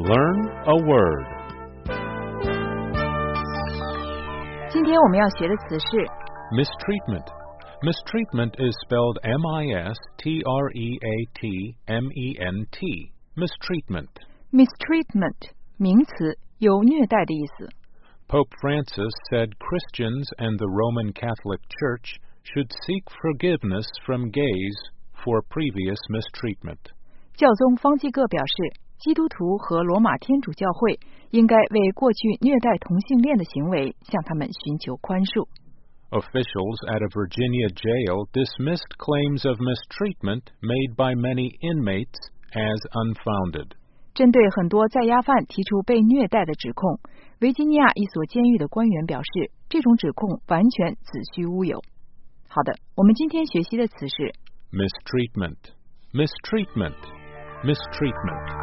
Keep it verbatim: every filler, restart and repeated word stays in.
Learn a word. 今天我们要学的词是 Mistreatment. Mistreatment is spelled M I S T R E A T M E N T. Mistreatment. mistreatment 名词，有虐待的意思。 Pope Francis said Christians and the Roman Catholic Church should seek forgiveness from gays for previous mistreatment. 教宗方济各表示，基督徒和罗马天主教会应该为过去虐待同性恋的行为向他们寻求宽恕。 Officials at a Virginia jail dismissed claims of mistreatment made by many inmates as unfounded. 针对很多在押犯提出被虐待的指控，维吉尼亚一所监狱的官员表示，这种指控完全子虚乌有。好的，我们今天学习的词是 Mistreatment. Mistreatment. Mistreatment.